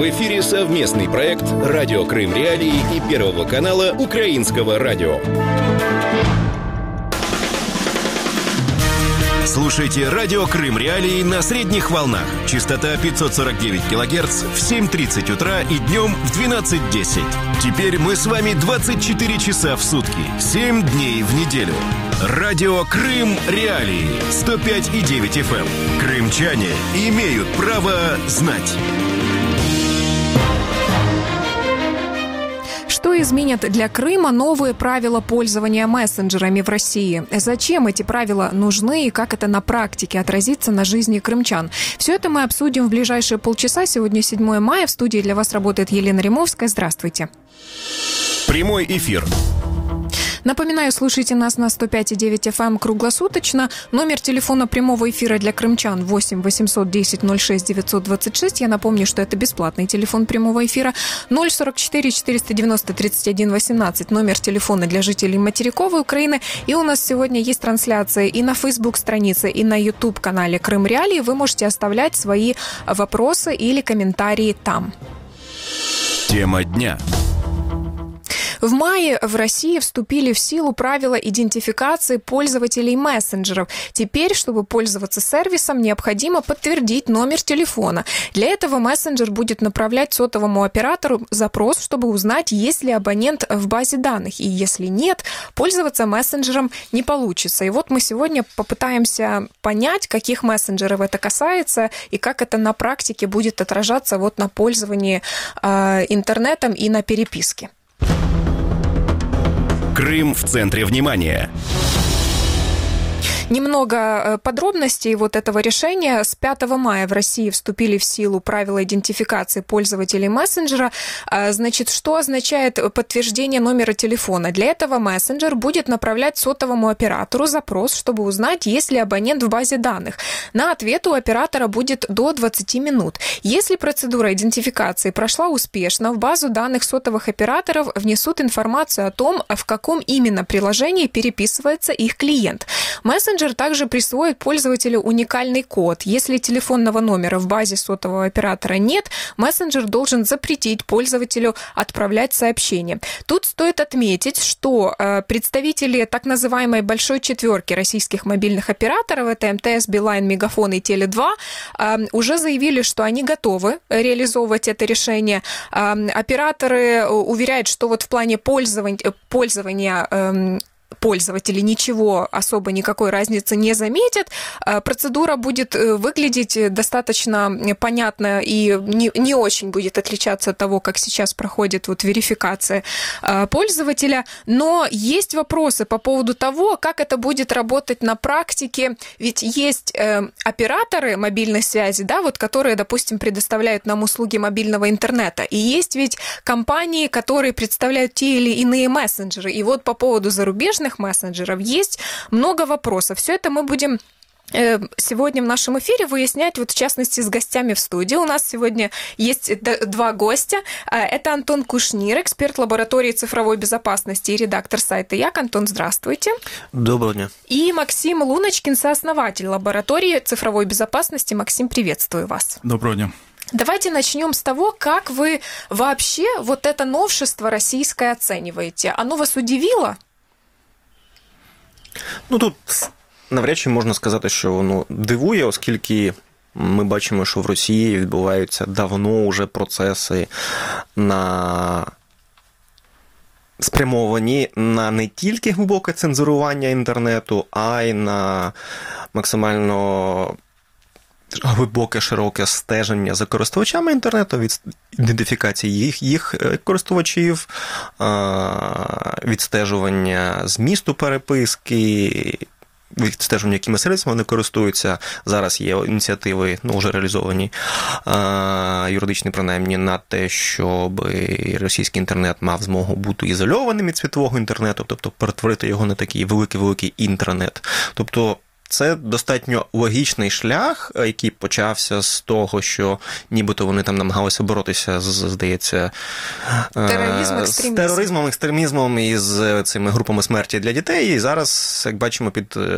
В эфире совместный проект «Радио Крым Реалии» и Первого канала Украинского радио. Слушайте «Радио Крым Реалии» на средних волнах. Частота 549 кГц в 7:30 утра и днем в 12:10. Теперь мы с вами 24 часа в сутки, 7 дней в неделю. «Радио Крым Реалии» 105,9 FM. Крымчане имеют право знать. Что изменят для Крыма новые правила пользования мессенджерами в России? Зачем эти правила нужны и как это на практике отразится на жизни крымчан? Все это мы обсудим в ближайшие полчаса. Сегодня 7 мая. В студии для вас работает Елена Римовская. Здравствуйте. Прямой эфир. Напоминаю, слушайте нас на 105,9 FM круглосуточно. Номер телефона прямого эфира для крымчан 8 810 06 926. Я напомню, что это бесплатный телефон прямого эфира. 044 490 31 18. Номер телефона для жителей материковой Украины. И у нас сегодня есть трансляция и на Facebook-странице, и на YouTube-канале Крым Реалии. Вы можете оставлять свои вопросы или комментарии там. Тема дня. В мае в России вступили в силу правила идентификации пользователей мессенджеров. Теперь, чтобы пользоваться сервисом, необходимо подтвердить номер телефона. Для этого мессенджер будет направлять сотовому оператору запрос, чтобы узнать, есть ли абонент в базе данных. И если нет, пользоваться мессенджером не получится. И вот мы сегодня попытаемся понять, каких мессенджеров это касается и как это на практике будет отражаться вот на пользовании интернетом и на переписке. Крым в центре внимания. Немного подробностей вот этого решения. С 5 мая в России вступили в силу правила идентификации пользователей мессенджера. Значит, что означает подтверждение номера телефона? Для этого мессенджер будет направлять сотовому оператору запрос, чтобы узнать, есть ли абонент в базе данных. На ответ у оператора будет до 20 минут. Если процедура идентификации прошла успешно, в базу данных сотовых операторов внесут информацию о том, в каком именно приложении переписывается их клиент. Мессенджер также присвоит пользователю уникальный код. Если телефонного номера в базе сотового оператора нет, мессенджер должен запретить пользователю отправлять сообщение. Тут стоит отметить, что представители так называемой «большой четверки» российских мобильных операторов, это МТС, Билайн, Мегафон и Теле2, уже заявили, что они готовы реализовывать это решение. Операторы уверяют, что вот в плане пользования пользователи ничего особо, никакой разницы не заметят. Процедура будет выглядеть достаточно понятно и не очень будет отличаться от того, как сейчас проходит вот верификация пользователя. Но есть вопросы по поводу того, как это будет работать на практике. Ведь есть операторы мобильной связи, да, вот, которые, допустим, предоставляют нам услуги мобильного интернета. И есть ведь компании, которые представляют те или иные мессенджеры. И вот по поводу зарубежных мессенджеров есть много вопросов. Все это мы будем сегодня в нашем эфире выяснять, вот в частности с гостями в студии. У нас сегодня есть два гостя. Это Антон Кушнир, эксперт лаборатории цифровой безопасности и редактор сайта Як. Антон, здравствуйте. Доброго дня. И Максим Луночкин, сооснователь лаборатории цифровой безопасности. Максим, приветствую вас. Доброго дня. Давайте начнем с того, как вы вообще вот это новшество российское оцениваете. Оно вас удивило? Ну, тут навряд чи можна сказати, що воно дивує, оскільки ми бачимо, що в Росії відбуваються давно вже процеси спрямовані на не тільки глибоке цензурування інтернету, а й на максимально глибоке, широке стеження за користувачами інтернету, від ідентифікації їх користувачів, відстежування змісту переписки, відстежування, якими сервісами вони користуються. Зараз є ініціативи, вже реалізовані, юридичні принаймні, на те, щоб російський інтернет мав змогу бути ізольованим від світового інтернету, тобто перетворити його на такий великий-великий інтранет. Тобто це достатньо логічний шлях, який почався з того, що нібито вони там намагалися боротися, здається, з тероризмом, екстремізмом і з цими групами смерті для дітей. І зараз, як бачимо, під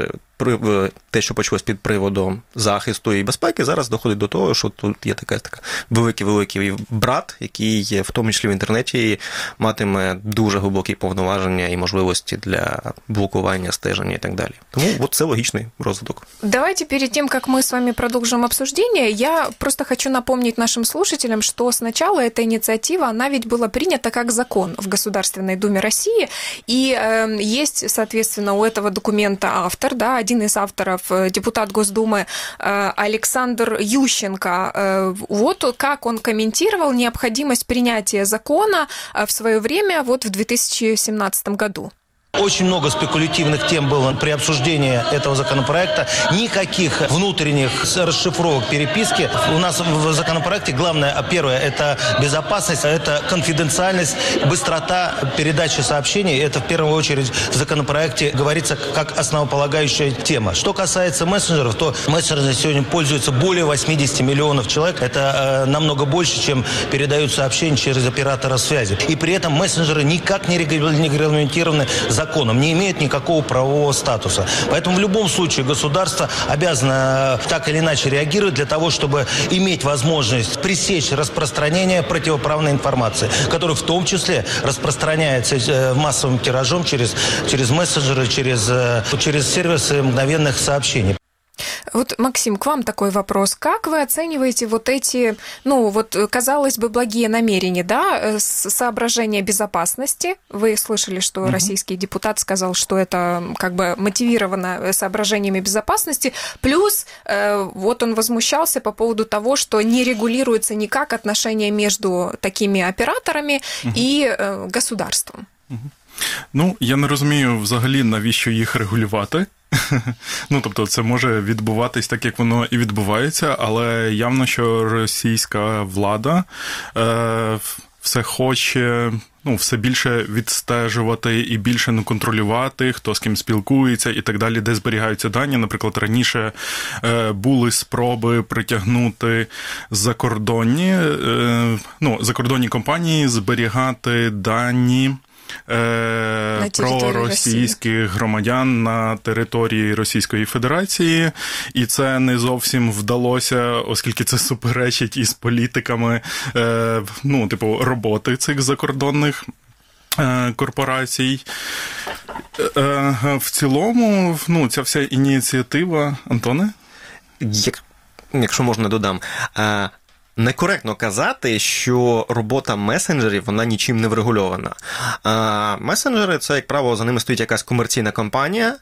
те, що почалось під приводом захисту і безпеки, зараз доходить до того, що тут є така великий брат, який в тому числі в інтернеті матиме дуже глибокі повноваження і можливості для блокування, стеження і так далі. Тому вот це логічний розвиток. Давайте перед тем, как мы с вами продолжим обсуждение, я просто хочу напомнить нашим слушателям, что сначала эта инициатива, она ведь была принята как закон в Государственной Думе России, и есть, соответственно, у этого документа автор, да, один из авторов, депутат Госдумы Александр Ющенко. Вот как он комментировал необходимость принятия закона в свое время, вот в 2017 году. Очень много спекулятивных тем было при обсуждении этого законопроекта. Никаких внутренних расшифровок переписки. У нас в законопроекте главное, первое, это безопасность, это конфиденциальность, быстрота передачи сообщений. Это в первую очередь в законопроекте говорится как основополагающая тема. Что касается мессенджеров, то мессенджеры сегодня пользуются более 80 миллионов человек. Это намного больше, чем передают сообщения через оператора связи. И при этом мессенджеры никак не регламентированы законом, не имеют никакого правового статуса. Поэтому в любом случае государство обязано так или иначе реагировать для того, чтобы иметь возможность пресечь распространение противоправной информации, которая в том числе распространяется массовым тиражом через мессенджеры, через сервисы мгновенных сообщений. Вот, Максим, к вам такой вопрос. Как вы оцениваете вот эти, казалось бы, благие намерения, да, соображения безопасности? Вы слышали, что российский депутат сказал, что это как бы мотивировано соображениями безопасности. Плюс вот он возмущался по поводу того, что не регулируется никак отношения между такими операторами и государством. Ну, я не розумію взагалі, навіщо їх регулювати. Тобто це може відбуватись так, як воно і відбувається, але явно, що російська влада все хоче, все більше відстежувати і більше контролювати, хто з ким спілкується і так далі, де зберігаються дані. Наприклад, раніше були спроби притягнути закордонні компанії зберігати дані про російських громадян на території Російської Федерації, і це не зовсім вдалося, оскільки це суперечить із політиками, роботи цих закордонних корпорацій. В цілому, ця вся ініціатива... Антоне? Якщо можна, додам. Некоректно казати, що робота месенджерів, вона нічим не врегульована. Месенджери – це, як правило, за ними стоїть якась комерційна компанія,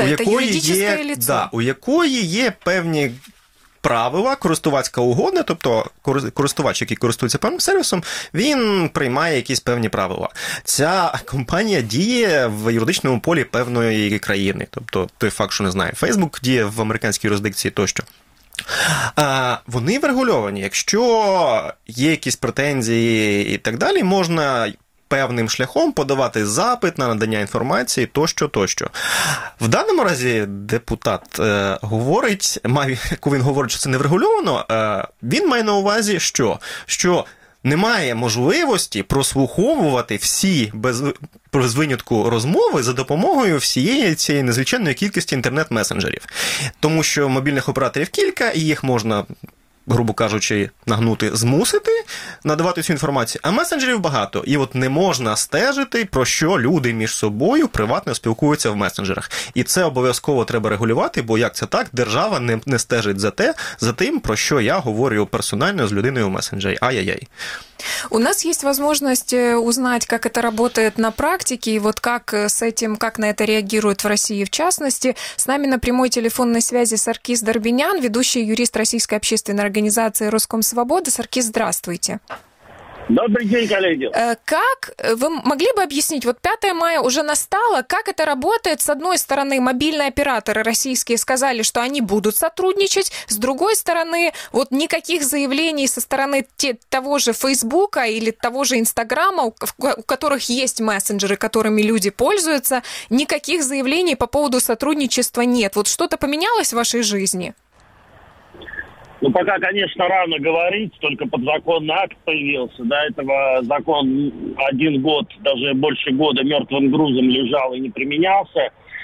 у якої є певні правила, користувацька угода, тобто користувач, який користується певним сервісом, він приймає якісь певні правила. Ця компанія діє в юридичному полі певної країни. Тобто той факт, що, не знаю, Facebook діє в американській юрисдикції тощо. Вони врегульовані. Якщо є якісь претензії і так далі, можна певним шляхом подавати запит на надання інформації тощо. В даному разі депутат говорить, коли він говорить, що це не врегульовано, він має на увазі, що немає можливості прослуховувати всі без винятку розмови за допомогою всієї цієї незвичайної кількості інтернет-месенджерів. Тому що мобільних операторів кілька, і їх можна, грубо кажучи, змусити надавати цю інформацію, а месенджерів багато. І от не можна стежити, про що люди між собою приватно спілкуються в месенджерах. І це обов'язково треба регулювати, бо як це так, держава не стежить за тим, про що я говорю персонально з людиною в месенджері. Ай-яй-яй. У нас есть возможность узнать, как это работает на практике, и вот как на это реагируют в России в частности. С нами на прямой телефонной связи Саркис Дорбинян, ведущий юрист Российской общественной организации «Роскомсвобода». Саркис, здравствуйте. Добрый день, коллеги. Как вы могли бы объяснить, вот 5 мая уже настало, как это работает? С одной стороны, мобильные операторы российские сказали, что они будут сотрудничать, с другой стороны, вот никаких заявлений со стороны того же Фейсбука или того же Инстаграма, у которых есть мессенджеры, которыми люди пользуются, никаких заявлений по поводу сотрудничества нет. Вот что-то поменялось в вашей жизни? Пока, конечно, рано говорить, только подзаконный акт появился. До этого закон 1 год, даже больше года мертвым грузом лежал и не применялся.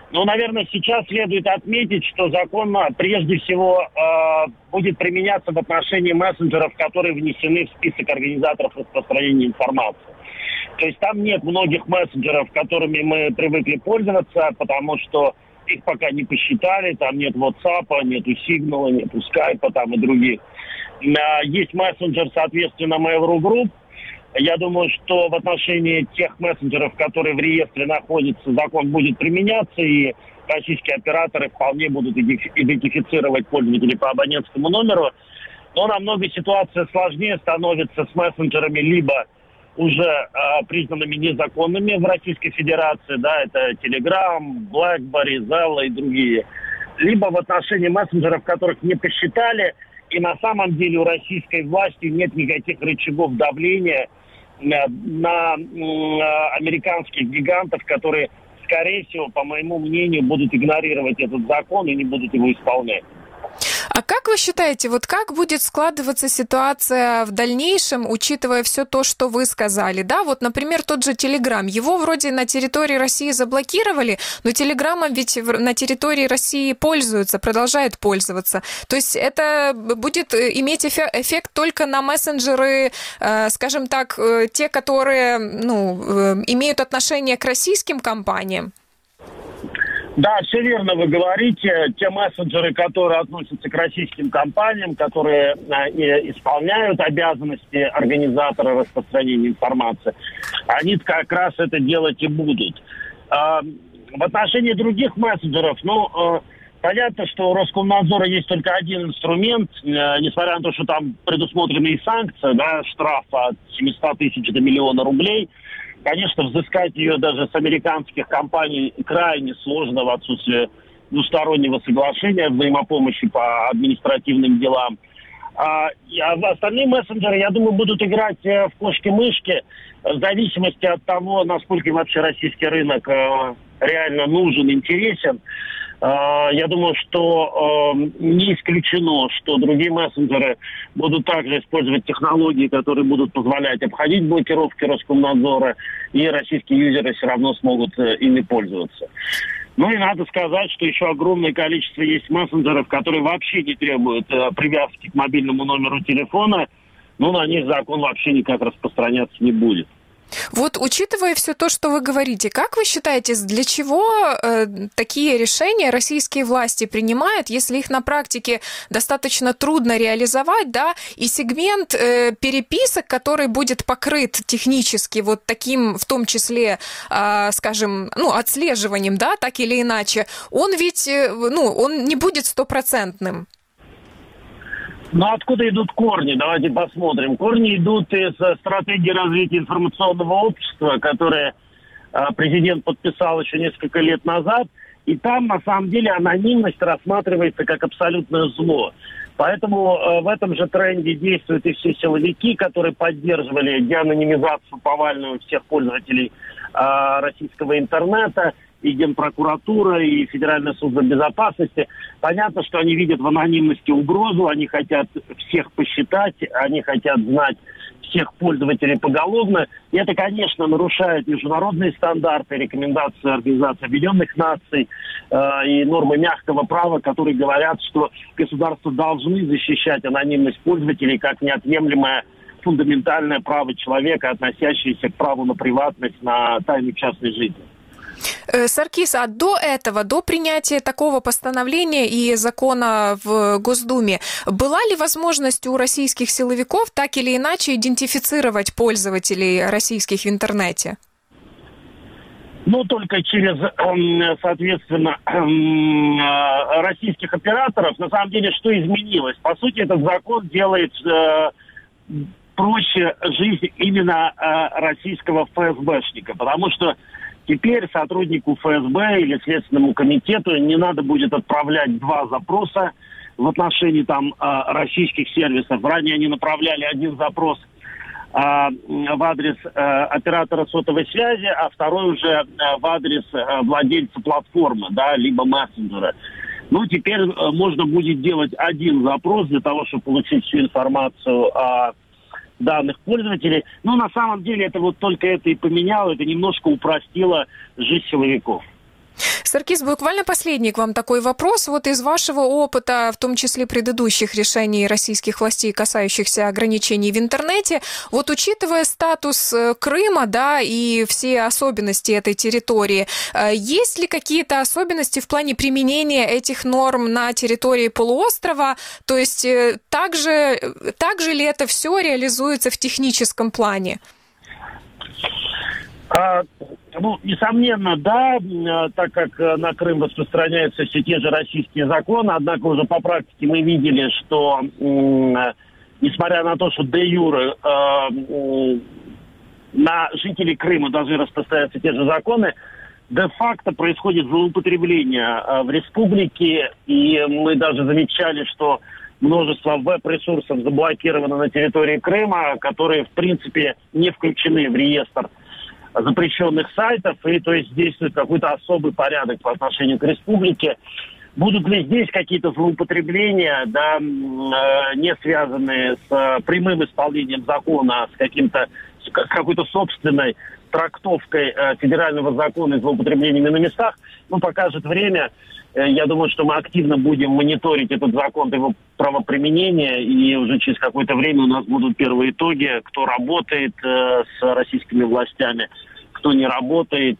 Ну, наверное, сейчас следует отметить, что закон прежде всего будет применяться в отношении мессенджеров, которые внесены в список организаторов распространения информации. То есть там нет многих мессенджеров, которыми мы привыкли пользоваться, потому что их пока не посчитали, там нет WhatsApp, нету Signal, нету Skype там и других. Есть мессенджер, соответственно, Mail.ru Group. Я думаю, что в отношении тех мессенджеров, которые в реестре находятся, закон будет применяться, и российские операторы вполне будут идентифицировать пользователей по абонентскому номеру. Но намного ситуация сложнее становится с мессенджерами, либо уже признанными незаконными в Российской Федерации, да, это Telegram, BlackBerry, Zelle и другие, либо в отношении мессенджеров, которых не посчитали, и на самом деле у российской власти нет никаких рычагов давления на американских гигантов, которые, скорее всего, по моему мнению, будут игнорировать этот закон и не будут его исполнять. А как вы считаете, вот как будет складываться ситуация в дальнейшем, учитывая все то, что вы сказали, да? Вот, например, тот же Telegram, его вроде на территории России заблокировали, но Телеграмом ведь на территории России пользуются, продолжают пользоваться. То есть это будет иметь эффект только на мессенджеры, скажем так, те, которые, имеют отношение к российским компаниям? Да, все верно вы говорите. Те мессенджеры, которые относятся к российским компаниям, которые исполняют обязанности организатора распространения информации, они как раз это делать и будут. В отношении других мессенджеров, понятно, что у Роскомнадзора есть только один инструмент, несмотря на то, что там предусмотрены и санкции, да, штраф от 700 тысяч до 1 миллиона рублей. Конечно, взыскать ее даже с американских компаний крайне сложно в отсутствии двустороннего соглашения, взаимопомощи по административным делам. А остальные мессенджеры, я думаю, будут играть в кошки-мышки в зависимости от того, насколько вообще российский рынок реально нужен, интересен. Я думаю, что не исключено, что другие мессенджеры будут также использовать технологии, которые будут позволять обходить блокировки Роскомнадзора, и российские юзеры все равно смогут ими пользоваться. Ну и надо сказать, что еще огромное количество есть мессенджеров, которые вообще не требуют привязки к мобильному номеру телефона, но на них закон вообще никак распространяться не будет. Вот, учитывая все то, что вы говорите, как вы считаете, для чего такие решения российские власти принимают, если их на практике достаточно трудно реализовать, да, и сегмент переписок, который будет покрыт технически вот таким, в том числе, скажем, отслеживанием, да, так или иначе, он ведь, он не будет стопроцентным. Но откуда идут корни? Давайте посмотрим. Корни идут из стратегии развития информационного общества, которое президент подписал еще несколько лет назад. И там, на самом деле, анонимность рассматривается как абсолютное зло. Поэтому в этом же тренде действуют и все силовики, которые поддерживали деанонимизацию повальную всех пользователей российского интернета, и Генпрокуратура, и Федеральная служба безопасности. Понятно, что они видят в анонимности угрозу, они хотят всех посчитать, они хотят знать всех пользователей поголовно. И это, конечно, нарушает международные стандарты, рекомендации Организации Объединенных Наций и нормы мягкого права, которые говорят, что государства должны защищать анонимность пользователей как неотъемлемое фундаментальное право человека, относящееся к праву на приватность, на тайну частной жизни. Саркис, а до этого, до принятия такого постановления и закона в Госдуме, была ли возможность у российских силовиков так или иначе идентифицировать пользователей российских в интернете? Только через, соответственно, российских операторов. На самом деле, что изменилось? По сути, этот закон делает проще жизнь именно российского ФСБшника, потому что теперь сотруднику ФСБ или Следственному комитету не надо будет отправлять 2 запроса в отношении российских сервисов. Ранее они направляли один запрос в адрес оператора сотовой связи, а второй уже в адрес владельца платформы, да, либо мессенджера. Теперь можно будет делать один запрос для того, чтобы получить всю информацию о данных пользователей. На самом деле это только это и поменяло, это немножко упростило жизнь силовиков. Саркис, буквально последний к вам такой вопрос. Вот из вашего опыта, в том числе предыдущих решений российских властей, касающихся ограничений в интернете, вот учитывая статус Крыма, да, и все особенности этой территории, есть ли какие-то особенности в плане применения этих норм на территории полуострова? То есть так же ли это все реализуется в техническом плане? Несомненно, да, так как на Крым распространяются все те же российские законы, однако уже по практике мы видели, что, несмотря на то, что де-юре на жителей Крыма должны распространяться те же законы, де-факто происходит злоупотребление в республике, и мы даже замечали, что множество веб-ресурсов заблокировано на территории Крыма, которые, в принципе, не включены в реестр запрещенных сайтов, и то есть действует какой-то особый порядок по отношению к республике. Будут ли здесь какие-то злоупотребления, да, не связанные с прямым исполнением закона, с какой-то собственной трактовкой федерального закона и злоупотреблениями на местах, покажет время. Я думаю, что мы активно будем мониторить этот закон, его правоприменение, и уже через какое-то время у нас будут первые итоги, кто работает с российскими властями, кто не работает,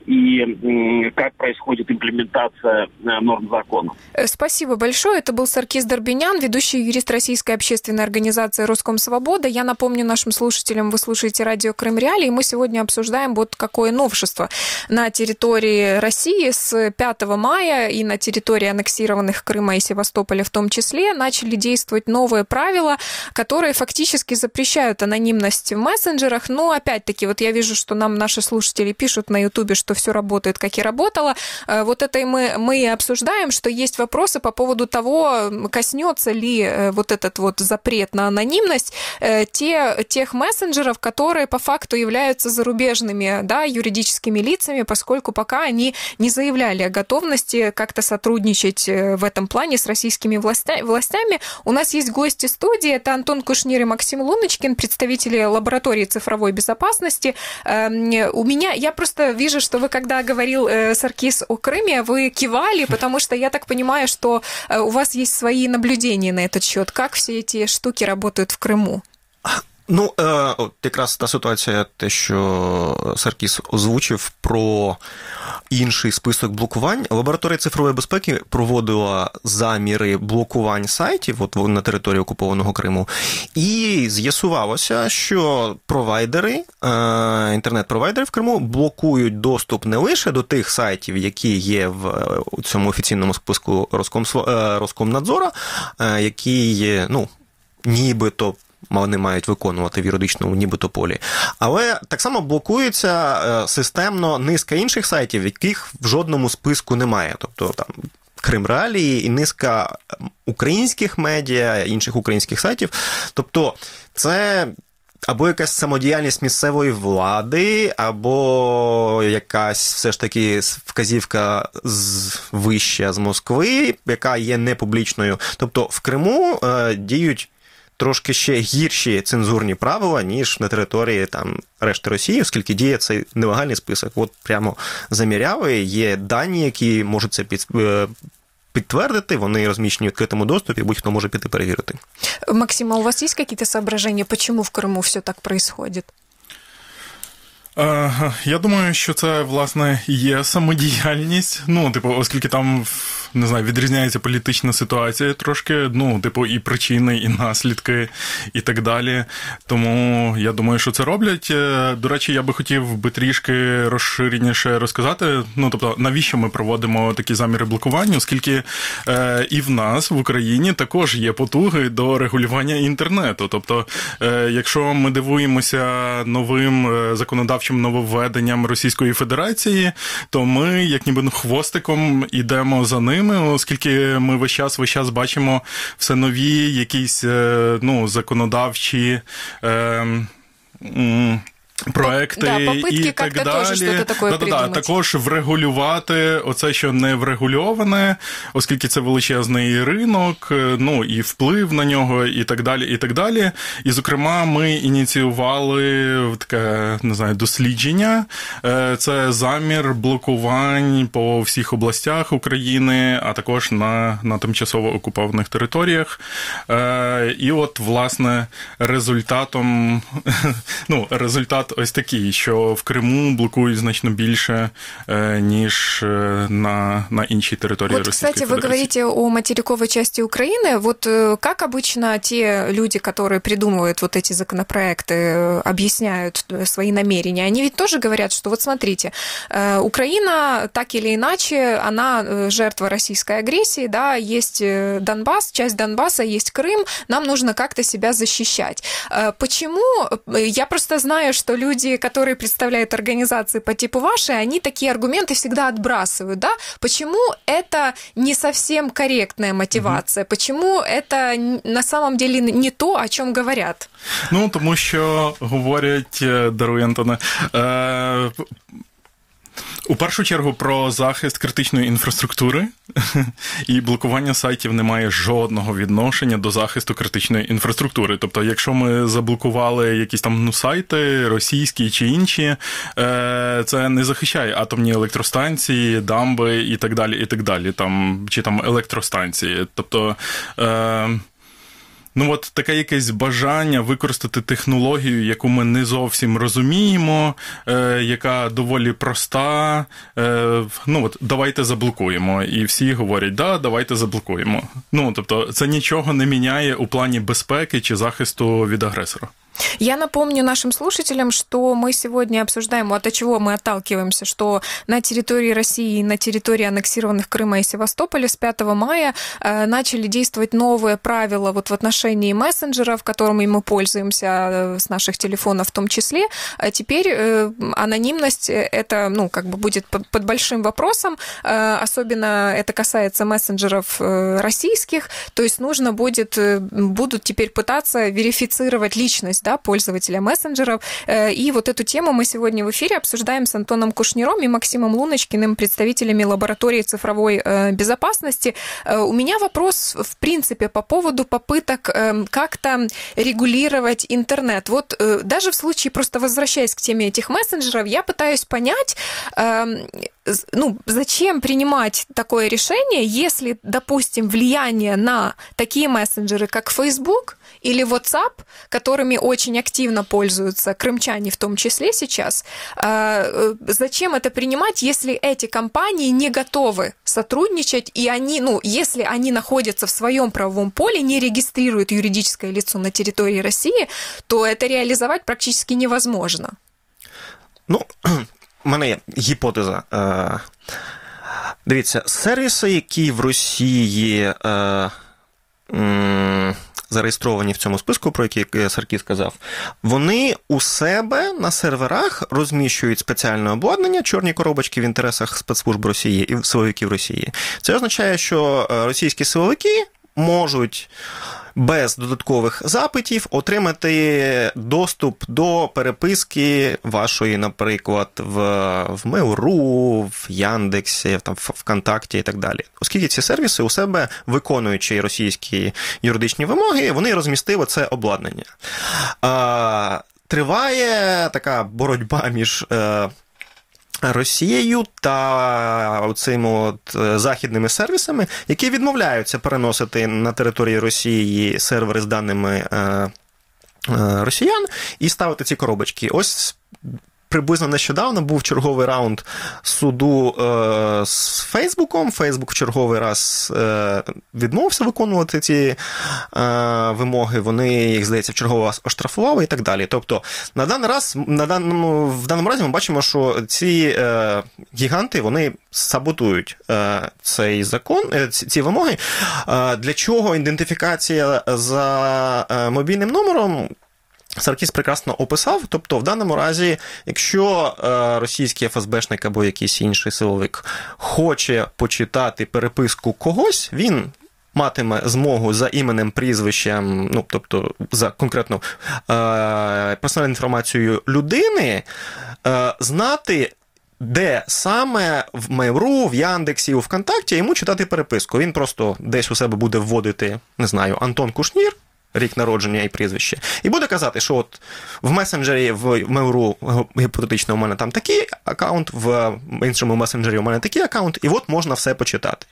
и как происходит имплементация норм закона. Спасибо большое. Это был Саркис Дорбинян, ведущий юрист Российской общественной организации «Роскомсвобода». Я напомню нашим слушателям, вы слушаете радио Крым Реалии, и мы сегодня обсуждаем вот какое новшество на территории России с 5 мая и на территории аннексированных Крыма и Севастополя в том числе начали действовать новые правила, которые фактически запрещают анонимность в мессенджерах. Но опять-таки, вот я вижу, что нам наши слушатели пишут на Ютубе, что все работает, как и работало. Вот это и мы обсуждаем, что есть вопросы по поводу того, коснется ли вот этот вот запрет на анонимность тех мессенджеров, которые по факту являются зарубежными, да, юридическими лицами, поскольку пока они не заявляли о готовности как-то сотрудничать в этом плане с российскими властями. У нас есть гости студии, это Антон Кушнир и Максим Луночкин, представители лаборатории цифровой безопасности. Я просто вижу, что вы, когда говорил Саркис о Крыме, вы кивали, потому что я так понимаю, что у вас есть свои наблюдения на этот счет. Как все эти штуки работают в Криму? Якраз та ситуація, те, що Саркіс озвучив про інший список блокувань. Лабораторія цифрової безпеки проводила заміри блокувань сайтів от на території окупованого Криму, і з'ясувалося, що провайдери, інтернет-провайдери в Криму блокують доступ не лише до тих сайтів, які є в цьому офіційному списку Роскомнадзора, які є, нібито вони мають виконувати в юридичному нібито полі. Але так само блокується системно низка інших сайтів, яких в жодному списку немає. Тобто там Крим Реалії і низка українських медіа, інших українських сайтів. Тобто це або якась самодіяльність місцевої влади, або якась все ж таки вказівка вища з Москви, яка є непублічною. Тобто в Криму діють трошки ще гірші цензурні правила, ніж на території там решти Росії, оскільки діє цей нелегальний список. От прямо заміряли, є дані, які можуть це підтвердити, вони розміщені в відкритому доступі, будь-хто може піти перевірити. Максим, а у вас есть какие-то соображения, почему в Крыму все так происходит? Я думаю, що це, власне, є самодіяльність, оскільки там, не знаю, відрізняється політична ситуація трошки, і причини, і наслідки, і так далі. Тому я думаю, що це роблять. До речі, я би хотів трішки розширеніше розказати, навіщо ми проводимо такі заміри блокування, оскільки і в нас, в Україні, також є потуги до регулювання інтернету. Тобто, якщо ми дивуємося новим законодавчим нововведенням Російської Федерації, то ми, як ніби хвостиком, ідемо за ними, оскільки ми весь час бачимо все нові якісь, законодавчі проекти і так далі. Також врегулювати оце, що не врегульоване, оскільки це величезний ринок, ну і вплив на нього, і так далі, і так далі. І, зокрема, ми ініціювали таке, не знаю, дослідження. Це замір блокувань по всіх областях України, а також на тимчасово окупованих територіях. І от, власне, результат ось такий, що в Криму блокують значно більше, ніж на іншій території Российской Федерации. Кстати, вы говорите о материковой части Украины. Вот как обычно те люди, которые придумывают вот эти законопроекты, объясняют свои намерения? Они ведь тоже говорят, что вот смотрите, Украина так или иначе, она жертва российской агрессии, да, есть Донбасс, часть Донбасса, есть Крым, нам нужно как-то себя защищать. Почему? Я просто знаю, что люди, которые представляют организации по типу вашей, они такие аргументы всегда отбрасывают, да? Почему это не совсем корректная мотивация? Почему это на самом деле не то, о чем говорят? Ну, тому що говорять, даруй, Антоне, у першу чергу про захист критичної інфраструктури, і блокування сайтів не має жодного відношення до захисту критичної інфраструктури. Тобто, якщо ми заблокували якісь там сайти російські чи інші, це не захищає атомні електростанції, дамби і так далі, там, чи там електростанції. Тобто, ну от таке якесь бажання використати технологію, яку ми не зовсім розуміємо, яка доволі проста, ну от давайте заблокуємо. І всі говорять, да, давайте заблокуємо. Ну, тобто це нічого не міняє у плані безпеки чи захисту від агресора. Я напомню нашим слушателям, что мы сегодня обсуждаем, вот от чего мы отталкиваемся, что на территории России и на территории аннексированных Крыма и Севастополя с 5 мая начали действовать новые правила вот в отношении мессенджеров, которыми мы пользуемся с наших телефонов в том числе. А теперь анонимность это, ну, как бы будет под большим вопросом, особенно это касается мессенджеров российских, то есть нужно будут теперь пытаться верифицировать личность, да, пользователя мессенджеров. И вот эту тему мы сегодня в эфире обсуждаем с Антоном Кушниром и Максимом Луночкиным, представителями лаборатории цифровой безопасности. У меня вопрос, в принципе, по поводу попыток как-то регулировать интернет. Вот даже в случае, просто возвращаясь к теме этих мессенджеров, я пытаюсь понять, ну, зачем принимать такое решение, если, допустим, влияние на такие мессенджеры, как Facebook или WhatsApp, которыми очень активно пользуются крымчане в том числе сейчас, зачем это принимать, если эти компании не готовы сотрудничать, и они, ну, если они находятся в своем правовом поле, не регистрируют юридическое лицо на территории России, то это реализовать практически невозможно. Ну, у мене є гіпотеза. Дивіться, сервіси, які в Росії зареєстровані в цьому списку, про який Саркіс сказав, вони у себе на серверах розміщують спеціальне обладнання, чорні коробочки в інтересах спецслужб Росії і силовиків Росії. Це означає, що російські силовики можуть без додаткових запитів отримати доступ до переписки вашої, наприклад, в Mail.ru, в Яндексі, там, в ВКонтакті і так далі. Оскільки ці сервіси у себе, виконуючи російські юридичні вимоги, вони розмістили це обладнання. Триває така боротьба між Росією та цими західними сервісами, які відмовляються переносити на території Росії сервери з даними росіян і ставити ці коробочки. Ось приблизно нещодавно був черговий раунд суду з Фейсбуком. Фейсбук в черговий раз відмовився виконувати ці вимоги. Вони їх, здається, в черговий раз оштрафували і так далі. Тобто, в даному разі ми бачимо, що ці гіганти, вони саботують цей закон, ці вимоги. Для чого ідентифікація за мобільним номером? Саркіс прекрасно описав, тобто в даному разі, якщо російський ФСБшник або якийсь інший силовик хоче почитати переписку когось, він матиме змогу за іменем, прізвищем, ну, тобто за конкретно персональною інформацією людини, знати, де саме в Mail.ru, в Яндексі, у ВКонтакті йому читати переписку. Він просто десь у себе буде вводити, не знаю, Антон Кушнір, рік народження і прізвище, і буде казати, що от в месенджері, в Mail.ru, гіпотетично, у мене там такий аккаунт, в іншому месенджері у мене такий аккаунт, і от можна все почитати.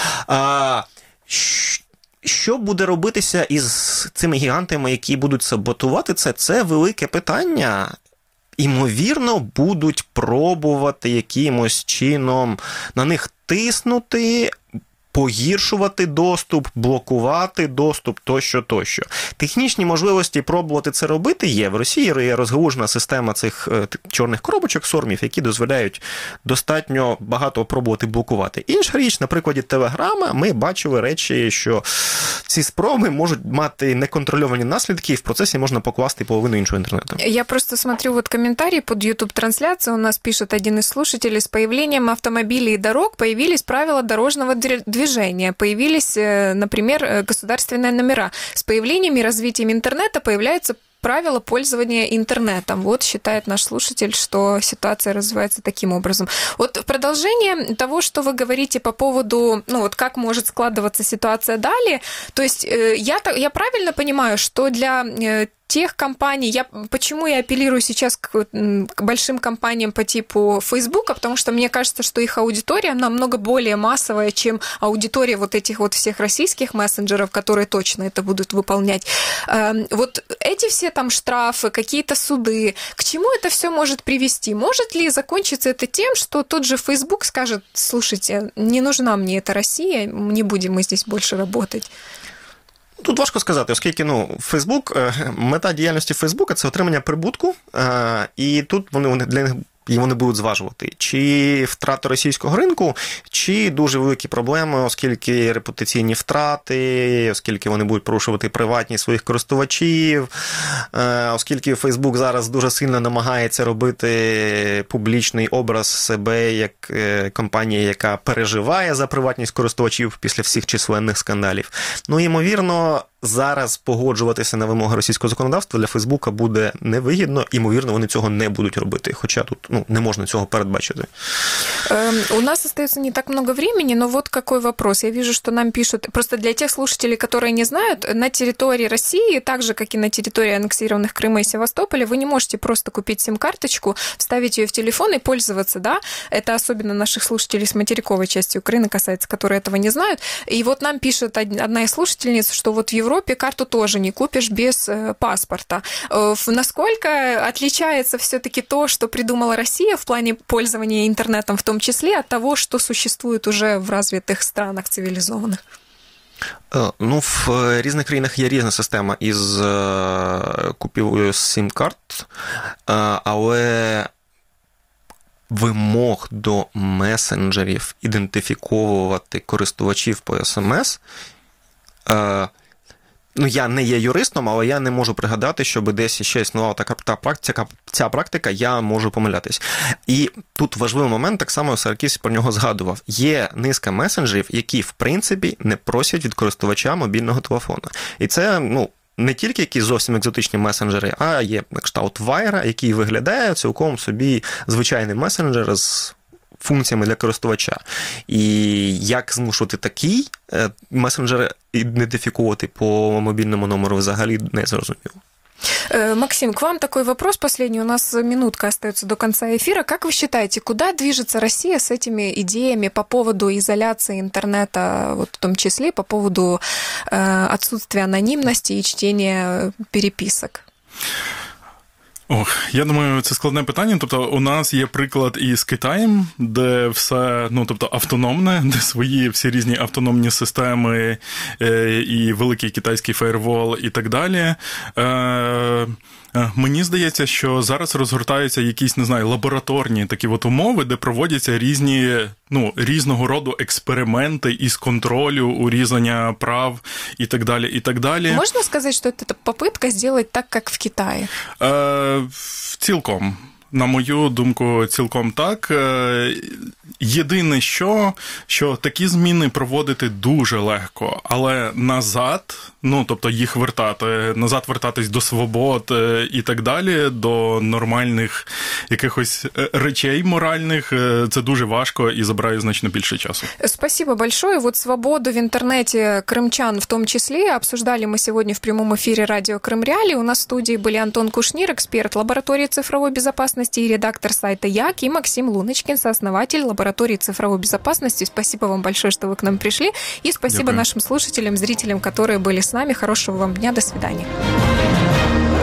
Що буде робитися із цими гігантами, які будуть саботувати це? Це велике питання. Ймовірно, будуть пробувати якимось чином на них тиснути, погіршувати доступ, блокувати доступ, тощо. Технічні можливості пробувати це робити є. В Росії є розгалужена система цих чорних коробочок, сормів, які дозволяють достатньо багато пробувати блокувати. Інша річ, на прикладі Телеграма, ми бачили речі, що ці спроби можуть мати неконтрольовані наслідки, і в процесі можна покласти половину іншого интернета. Я просто смотрю вот комментарий под YouTube-трансляцией. У нас пишет один из слушателей: с появлением автомобилей и дорог появились правила дорожного движения, появились, например, государственные номера. С появлением и развитием интернета появляются правила пользования интернетом. Вот считает наш слушатель, что ситуация развивается таким образом. Вот в продолжение того, что вы говорите по поводу, ну вот как может складываться ситуация далее, то есть я правильно понимаю, что для тех компаний, почему я апеллирую сейчас к большим компаниям по типу Фейсбука, потому что мне кажется, что их аудитория намного более массовая, чем аудитория вот этих вот всех российских мессенджеров, которые точно это будут выполнять. Вот эти все там штрафы, какие-то суды, к чему это все может привести? Может ли закончиться это тем, что тот же Facebook скажет: слушайте, не нужна мне эта Россия, не будем мы здесь больше работать? Тут важко сказати, оскільки, Фейсбук, мета діяльності Фейсбука – це отримання прибутку, і тут для них вони будуть зважувати, чи втрати російського ринку, чи дуже великі проблеми, оскільки репутаційні втрати, оскільки вони будуть порушувати приватність своїх користувачів, оскільки Facebook зараз дуже сильно намагається робити публічний образ себе як компанія, яка переживає за приватність користувачів після всіх численних скандалів. Ймовірно, зараз погоджуватися на вимоги російського законодавства для Фейсбука буде невигідно, ймовірно, вони цього не будуть робити, хоча тут не можна цього передбачити. У нас остается не так много времени, но вот какой вопрос. Я вижу, что нам пишут, просто для тех слушателей, которые не знают, на территории России, так же, как и на территории аннексированных Крыма и Севастополя, вы не можете просто купить сим-карточку, вставить ее в телефон и пользоваться, да? Это особенно наших слушателей с материковой части Украины касается, которые этого не знают. И вот нам пишет одна из слушательниц, что вот в Европе карту тоже не купишь без паспорта. Насколько отличается все-таки то, что придумала Россия в плане пользования интернетом в том числе, от того, что существует уже в развитых странах цивилизованных? В різних країнах є різна система із купівлею сім-карт, але вимог до месенджерів ідентифіковувати користувачів по СМС. Я не є юристом, але я не можу пригадати, щоб десь ще існувала ця практика, я можу помилятись. І тут важливий момент, так само Саркіс про нього згадував. Є низка месенджерів, які, в принципі, не просять від користувача мобільного телефона. І це, не тільки якісь зовсім екзотичні месенджери, а є кшталт Вайра, який виглядає цілком собі звичайний месенджер з функціями для користувача. І як змушувати такий месенджер ідентифіковувати по мобільному номеру взагалі не зрозуміло. Максим, к вам такой вопрос последний. У нас минутка остается до конца эфира. Как вы считаете, куда движется Россия с этими идеями по поводу изоляции интернета, вот в том числе по поводу отсутствия анонимности и чтения переписок? Я думаю, це складне питання. Тобто у нас є приклад із Китаєм, де все, автономне, де свої всі різні автономні системи і великий китайський фаєрвол і так далі. Мені здається, що зараз розгортаються якісь, лабораторні такі умови, де проводяться різного роду експерименти із контролю, урізання прав і так далі, і так далі. Можна сказати, що це попытка зробити так, як в Китаї? Цілком. На мою думку, цілком так. Єдине, що такі зміни проводити дуже легко, але назад, тобто їх вертатись до свобод і так далі, до нормальних якихось речей моральних, це дуже важко і забирає значно більше часу. Спасибо большое. Вот свободу в интернете крымчан в том числе обсуждали мы сегодня в прямом эфире радио Крым Реалии. У нас в студии были Антон Кушнир, эксперт лаборатории цифровой безопасности и редактор сайта Як, и Максим Луночкин, сооснователь лаборатории цифровой безопасности. Спасибо вам большое, что вы к нам пришли. И спасибо нашим слушателям, зрителям, которые были с нами. Хорошего вам дня. До свидания.